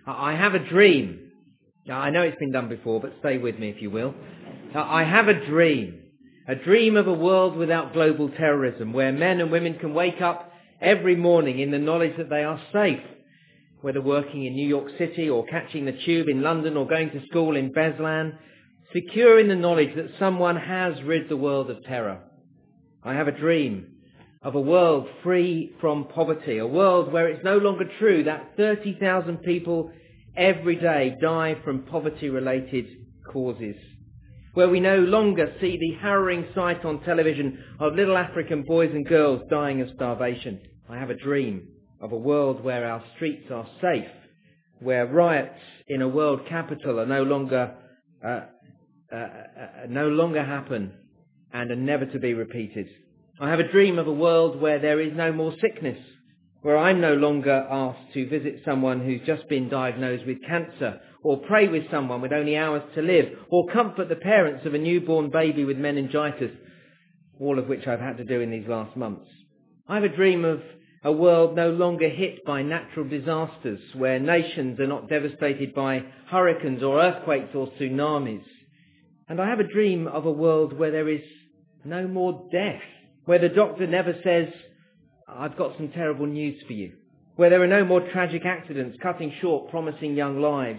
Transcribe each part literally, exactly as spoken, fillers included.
I have a dream. Now, I know it's been done before, but stay with me if you will. I have a dream. A dream of a world without global terrorism, where men and women can wake up every morning in the knowledge that they are safe, whether working in New York City or catching the tube in London or going to school in Beslan, secure in the knowledge that someone has rid the world of terror. I have a dream of a world free from poverty, a world where it's no longer true that thirty thousand people every day die from poverty-related causes, where we no longer see the harrowing sight on television of little African boys and girls dying of starvation. I have a dream of a world where our streets are safe, where riots in a world capital are no longer uh, uh, uh, no longer happen and are never to be repeated. I have a dream of a world where there is no more sickness, where I'm no longer asked to visit someone who's just been diagnosed with cancer, or pray with someone with only hours to live, or comfort the parents of a newborn baby with meningitis, all of which I've had to do in these last months. I have a dream of a world no longer hit by natural disasters, where nations are not devastated by hurricanes or earthquakes or tsunamis. And I have a dream of a world where there is no more death, where the doctor never says, I've got some terrible news for you, where there are no more tragic accidents cutting short promising young lives.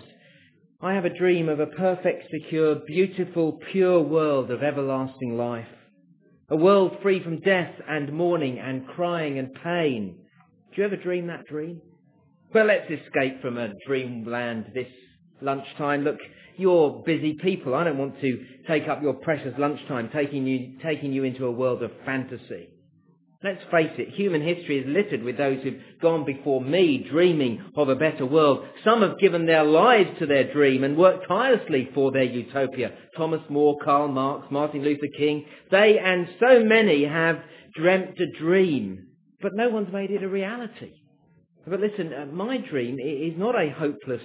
I have a dream of a perfect, secure, beautiful, pure world of everlasting life. A world free from death and mourning and crying and pain. Do you ever dream that dream? Well, let's escape from a dreamland this lunchtime. Look, you're busy people. I don't want to take up your precious lunchtime taking you, taking you into a world of fantasy. Let's face it, human history is littered with those who've gone before me dreaming of a better world. Some have given their lives to their dream and worked tirelessly for their utopia. Thomas More, Karl Marx, Martin Luther King. They and so many have dreamt a dream, but no one's made it a reality. But listen, uh, my dream is not a hopeless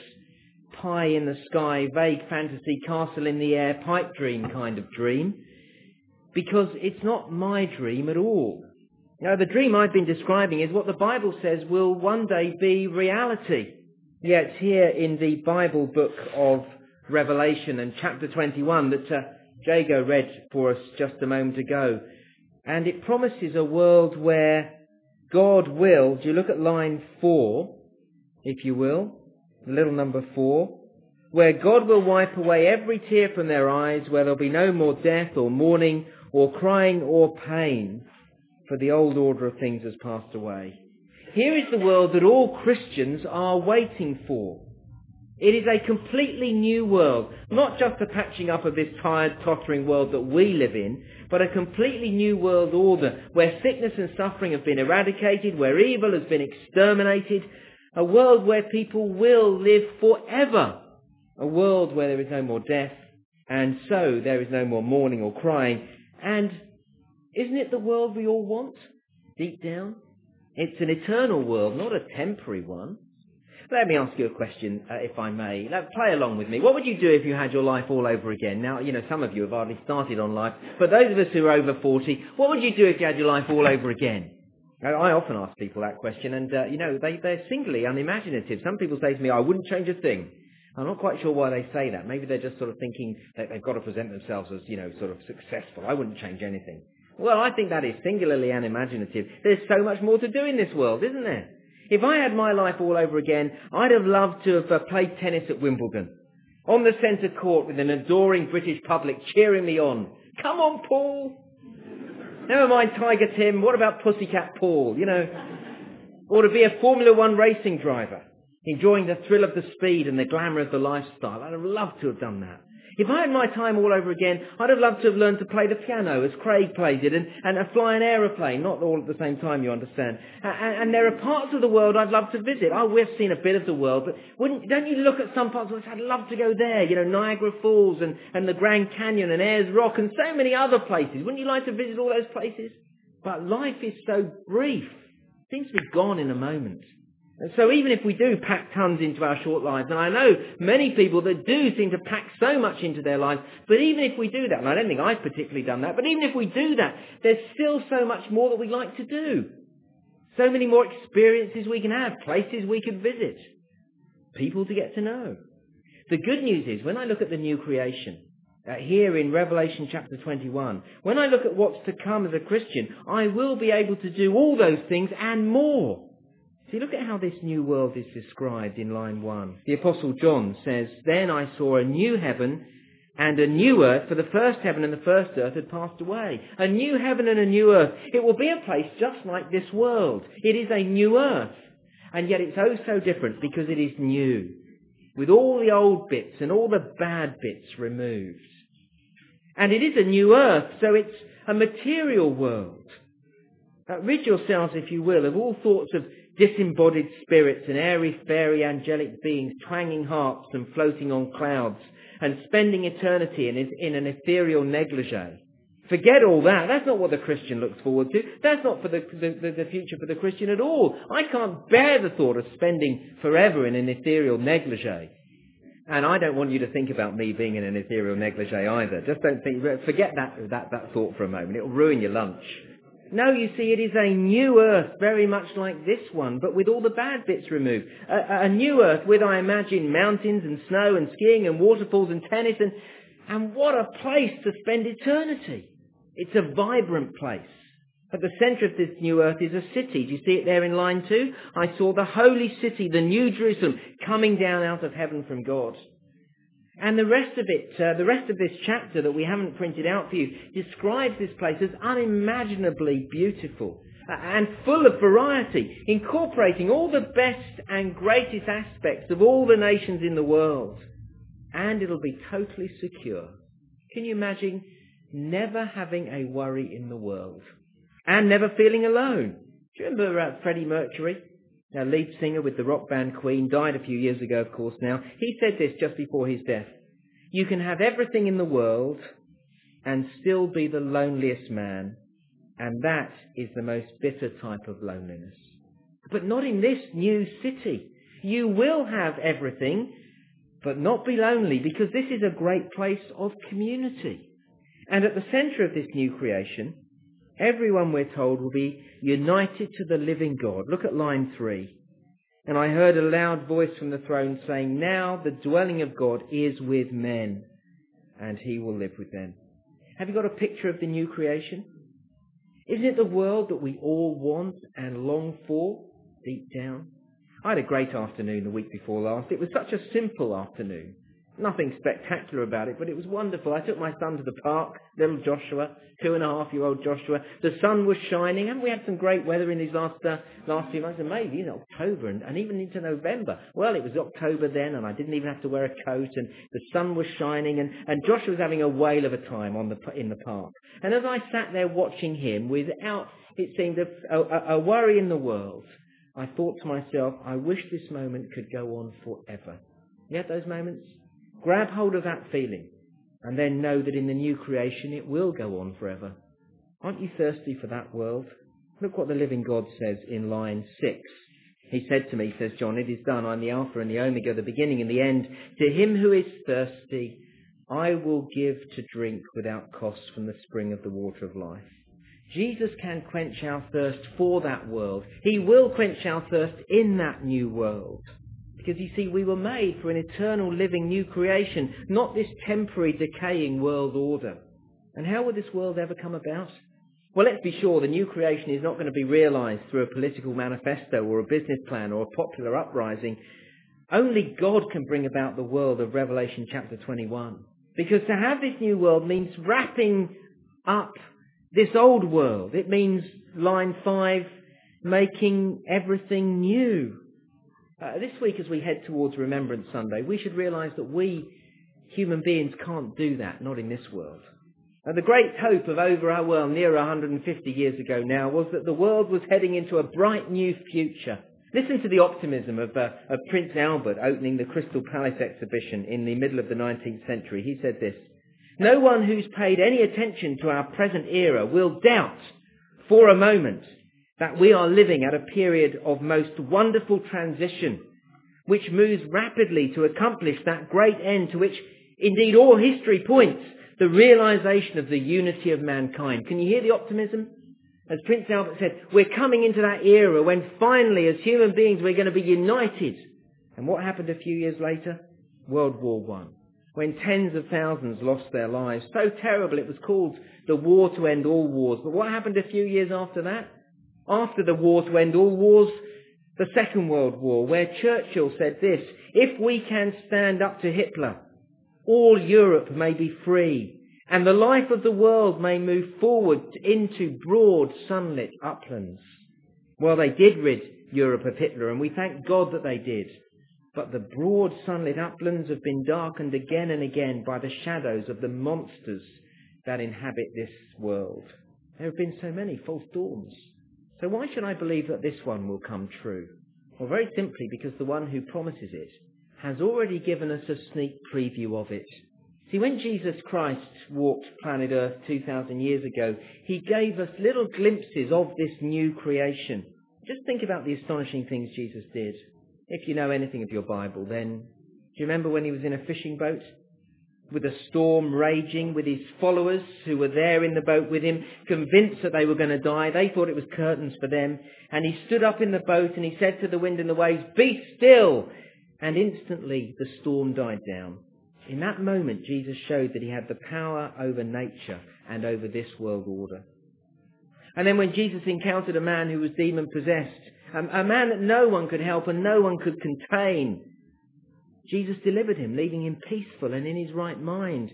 pie in the sky, vague fantasy, castle in the air, pipe dream kind of dream, because it's not my dream at all. Now, the dream I've been describing is what the Bible says will one day be reality. Yet here in the Bible book of Revelation and chapter twenty-one that uh, Jago read for us just a moment ago, and it promises a world where God will, do you look at line four, if you will, little number four, where God will wipe away every tear from their eyes, where there'll be no more death or mourning or crying or pain, for the old order of things has passed away. Here is the world that all Christians are waiting for. It is a completely new world, not just a patching up of this tired, tottering world that we live in, but a completely new world order where sickness and suffering have been eradicated, where evil has been exterminated, a world where people will live forever, a world where there is no more death, and so there is no more mourning or crying. And isn't it the world we all want, deep down? It's an eternal world, not a temporary one. Let me ask you a question, uh, if I may. Now, play along with me. What would you do if you had your life all over again? Now, you know, some of you have hardly started on life, but those of us who are over forty, what would you do if you had your life all over again? Now, I often ask people that question, and, uh, you know, they, they're singly unimaginative. Some people say to me, I wouldn't change a thing. I'm not quite sure why they say that. Maybe they're just sort of thinking that they've got to present themselves as, you know, sort of successful. I wouldn't change anything. Well, I think that is singularly unimaginative. There's so much more to do in this world, isn't there? If I had my life all over again, I'd have loved to have uh, played tennis at Wimbledon, on the centre court with an adoring British public cheering me on. Come on, Paul! Never mind Tiger Tim, what about Pussycat Paul, you know? Or to be a Formula One racing driver, enjoying the thrill of the speed and the glamour of the lifestyle. I'd have loved to have done that. If I had my time all over again, I'd have loved to have learned to play the piano as Craig played it, and, and uh, fly an aeroplane, not all at the same time, you understand. And, and there are parts of the world I'd love to visit. Oh, we've seen a bit of the world, but wouldn't, don't you look at some parts of it, I'd love to go there, you know, Niagara Falls and, and the Grand Canyon and Ayers Rock and so many other places. Wouldn't you like to visit all those places? But life is so brief. It seems to be gone in a moment. And so even if we do pack tons into our short lives, and I know many people that do seem to pack so much into their lives, but even if we do that, and I don't think I've particularly done that, but even if we do that, there's still so much more that we'd like to do. So many more experiences we can have, places we could visit. people to get to know. The good news is, when I look at the new creation, uh, here in Revelation chapter twenty-one, when I look at what's to come as a Christian, I will be able to do all those things and more. See, look at how this new world is described in line one. The Apostle John says, "Then I saw a new heaven and a new earth, for the first heaven and the first earth had passed away." A new heaven and a new earth. It will be a place just like this world. It is a new earth. And yet it's oh so different because it is new, with all the old bits and all the bad bits removed. And it is a new earth, so it's a material world. Uh, rid yourselves, if you will, of all thoughts of disembodied spirits and airy-fairy angelic beings twanging harps and floating on clouds and spending eternity in, in an ethereal negligee. Forget all that. That's not what the Christian looks forward to. That's not for the, the, the future for the Christian at all. I can't bear the thought of spending forever in an ethereal negligee. And I don't want you to think about me being in an ethereal negligee either. Just don't think, forget that, that, that thought for a moment. It'll ruin your lunch. No, you see, it is a new earth, very much like this one, but with all the bad bits removed. A, a new earth with, I imagine, mountains and snow and skiing and waterfalls and tennis, and, and what a place to spend eternity. It's a vibrant place. At the centre of this new earth is a city. Do you see it there in line two? I saw the holy city, the New Jerusalem, coming down out of heaven from God. And the rest of it, uh, the rest of this chapter that we haven't printed out for you, describes this place as unimaginably beautiful uh, and full of variety, incorporating all the best and greatest aspects of all the nations in the world. And it'll be totally secure. Can you imagine never having a worry in the world and never feeling alone? Do you remember uh, Freddie Mercury? Now, lead singer with the rock band Queen, died a few years ago, of course, now. He said this just before his death. "You can have everything in the world and still be the loneliest man, and that is the most bitter type of loneliness." But not in this new city. You will have everything, but not be lonely, because this is a great place of community. And at the centre of this new creation, everyone, we're told, will be united to the living God. Look at line three. "And I heard a loud voice from the throne saying, 'Now the dwelling of God is with men, and he will live with them.'" Have you got a picture of the new creation? Isn't it the world that we all want and long for deep down? I had a great afternoon the week before last. It was such a simple afternoon. Nothing spectacular about it, but it was wonderful. I took my son to the park, little Joshua, two and a half year old Joshua. The sun was shining, and we had some great weather in these last uh, last few months, and maybe in October and, and even into November. Well, it was October then, and I didn't even have to wear a coat, and the sun was shining, and, and Joshua was having a whale of a time on the in the park. And as I sat there watching him, without, it seemed, a, a, a worry in the world, I thought to myself, I wish this moment could go on forever. You had those moments? Grab hold of that feeling and then know that in the new creation it will go on forever. Aren't you thirsty for that world? Look what the living God says in line six. "He said to me," says John, "'It is done. I'm the Alpha and the Omega, the beginning and the end. To him who is thirsty, I will give to drink without cost from the spring of the water of life." Jesus can quench our thirst for that world. He will quench our thirst in that new world. Because, you see, we were made for an eternal living new creation, not this temporary decaying world order. And how would this world ever come about? Well, let's be sure the new creation is not going to be realised through a political manifesto or a business plan or a popular uprising. Only God can bring about the world of Revelation chapter twenty-one. Because to have this new world means wrapping up this old world. It means, line five, making everything new. Uh, this week, as we head towards Remembrance Sunday, we should realise that we, human beings, can't do that, not in this world. Uh, the great hope of over our world, near one hundred fifty years ago now, was that the world was heading into a bright new future. Listen to the optimism of, uh, of Prince Albert opening the Crystal Palace exhibition in the middle of the nineteenth century. He said this: "No one who's paid any attention to our present era will doubt for a moment that we are living at a period of most wonderful transition, which moves rapidly to accomplish that great end to which indeed all history points, the realisation of the unity of mankind." Can you hear the optimism? As Prince Albert said, we're coming into that era when finally, as human beings, we're going to be united And what happened a few years later? World War One, when tens of thousands lost their lives. So terrible it was called the war to end all wars. But what happened a few years after that? After the war to end all wars, the Second World War, where Churchill said this: if we can stand up to Hitler, all Europe may be free, and the life of the world may move forward into broad sunlit uplands. Well, they did rid Europe of Hitler, and we thank God that they did. But the broad sunlit uplands have been darkened again and again by the shadows of the monsters that inhabit this world. There have been so many false dawns. So why should I believe that this one will come true? Well, very simply because the one who promises it has already given us a sneak preview of it. See, when Jesus Christ walked planet Earth two thousand years ago, he gave us little glimpses of this new creation. Just think about the astonishing things Jesus did. If you know anything of your Bible, then do you remember when he was in a fishing boat with a storm raging, with his followers who were there in the boat with him, convinced that they were going to die? They thought it was curtains for them. And he stood up in the boat and he said to the wind and the waves, "Be still!" And instantly the storm died down. In that moment, Jesus showed that he had the power over nature and over this world order. And then when Jesus encountered a man who was demon-possessed, a man that no one could help and no one could contain, Jesus delivered him, leaving him peaceful and in his right mind.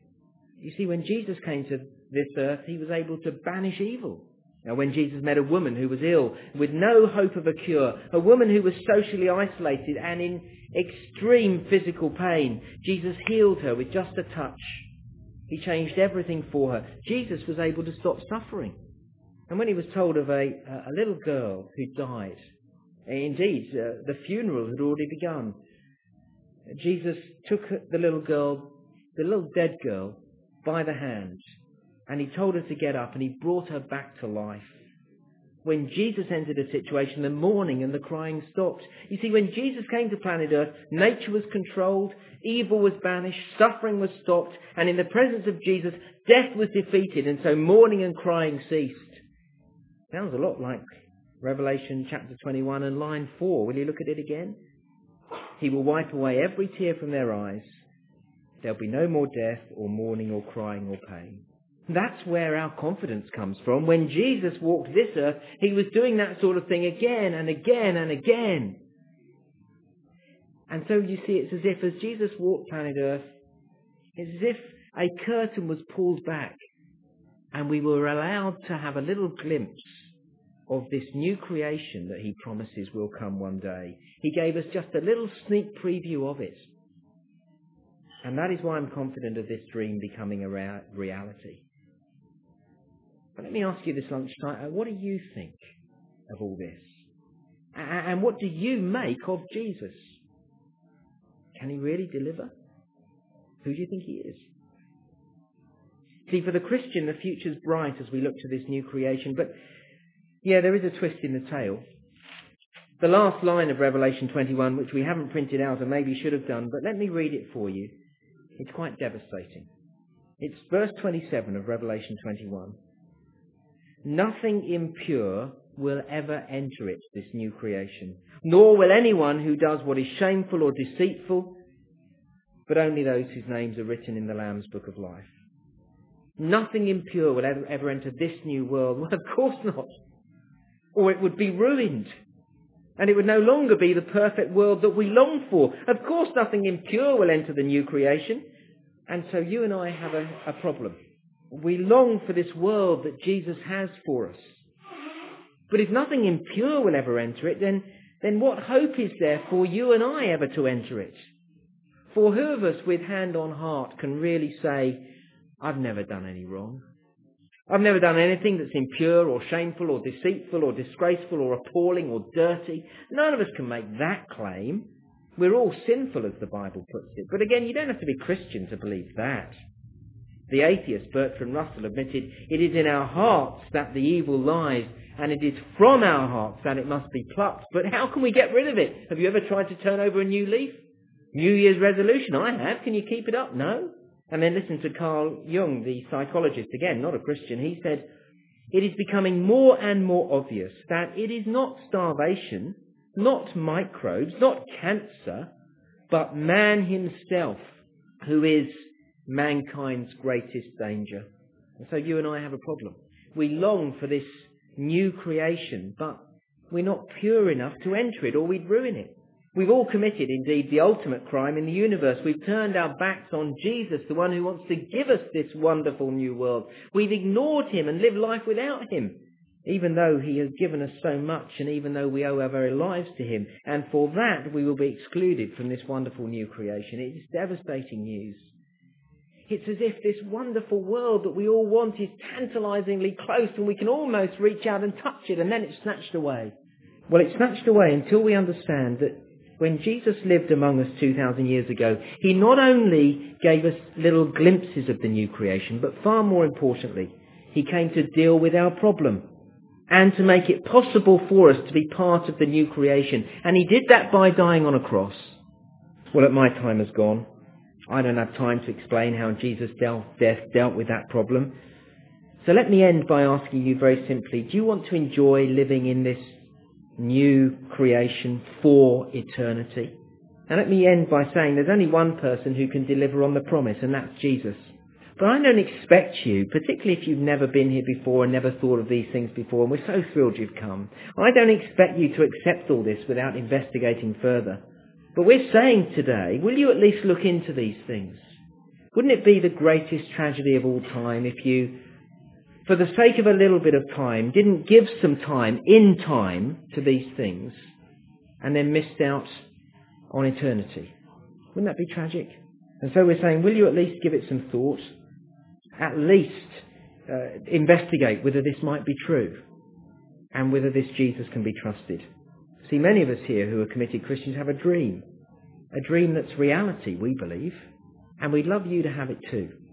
You see, when Jesus came to this earth, he was able to banish evil. Now, when Jesus met a woman who was ill, with no hope of a cure, a woman who was socially isolated and in extreme physical pain, Jesus healed her with just a touch. He changed everything for her. Jesus was able to stop suffering. And when he was told of a, a little girl who died, indeed, uh, the funeral had already begun, Jesus took the little girl, the little dead girl, by the hand, and he told her to get up, and he brought her back to life. When Jesus entered a situation, the mourning and the crying stopped. You see, when Jesus came to planet Earth, nature was controlled, evil was banished, suffering was stopped, and in the presence of Jesus, death was defeated, and so mourning and crying ceased. Sounds a lot like Revelation chapter twenty-one and line four. Will you look at it again? He will wipe away every tear from their eyes. There'll be no more death or mourning or crying or pain. That's where our confidence comes from. When Jesus walked this earth, he was doing that sort of thing again and again and again. And so you see, it's as if as Jesus walked planet Earth, it's as if a curtain was pulled back and we were allowed to have a little glimpse of this new creation that he promises will come one day. He gave us just a little sneak preview of it. And that is why I'm confident of this dream becoming a rea- reality. But let me ask you this lunchtime, what do you think of all this? And what do you make of Jesus? Can he really deliver? Who do you think he is? See, for the Christian, the future's bright as we look to this new creation, but yeah, there is a twist in the tale. The last line of Revelation twenty-one, which we haven't printed out and maybe should have done, but let me read it for you. It's quite devastating. It's verse twenty-seven of Revelation twenty-one. Nothing impure will ever enter it, this new creation, nor will anyone who does what is shameful or deceitful, but only those whose names are written in the Lamb's book of life. Nothing impure will ever, ever enter this new world. Well, of course not. Or it would be ruined. And it would no longer be the perfect world that we long for. Of course nothing impure will enter the new creation. And so you and I have a, a problem. We long for this world that Jesus has for us. But if nothing impure will ever enter it, then, then what hope is there for you and I ever to enter it? For who of us with hand on heart can really say, I've never done any wrong. I've never done anything that's impure or shameful or deceitful or disgraceful or appalling or dirty. None of us can make that claim. We're all sinful, as the Bible puts it. But again, you don't have to be Christian to believe that. The atheist Bertrand Russell admitted, it is in our hearts that the evil lies, and it is from our hearts that it must be plucked. But how can we get rid of it? Have you ever tried to turn over a new leaf? New Year's resolution? I have. Can you keep it up? No. And then listen to Carl Jung, the psychologist, again, not a Christian. He said, it is becoming more and more obvious that it is not starvation, not microbes, not cancer, but man himself, who is mankind's greatest danger. And so you and I have a problem. We long for this new creation, but we're not pure enough to enter it, or we'd ruin it. We've all committed, indeed, the ultimate crime in the universe. We've turned our backs on Jesus, the one who wants to give us this wonderful new world. We've ignored him and lived life without him, even though he has given us so much and even though we owe our very lives to him. And for that, we will be excluded from this wonderful new creation. It is devastating news. It's as if this wonderful world that we all want is tantalizingly close and we can almost reach out and touch it, and then it's snatched away. Well, it's snatched away until we understand that when Jesus lived among us two thousand years ago, he not only gave us little glimpses of the new creation, but far more importantly, he came to deal with our problem and to make it possible for us to be part of the new creation. And he did that by dying on a cross. Well, my time has gone. I don't have time to explain how Jesus' death dealt with that problem. So let me end by asking you very simply, do you want to enjoy living in this new creation for eternity? And let me end by saying there's only one person who can deliver on the promise, and that's Jesus. But I don't expect you, particularly if you've never been here before and never thought of these things before, and we're so thrilled you've come, I don't expect you to accept all this without investigating further. But we're saying today, will you at least look into these things? Wouldn't it be the greatest tragedy of all time if you, for the sake of a little bit of time, didn't give some time, in time, to these things, and then missed out on eternity? Wouldn't that be tragic? And so we're saying, will you at least give it some thought? At least uh, investigate whether this might be true, and whether this Jesus can be trusted. See, many of us here who are committed Christians have a dream, a dream that's reality, we believe, and we'd love you to have it too.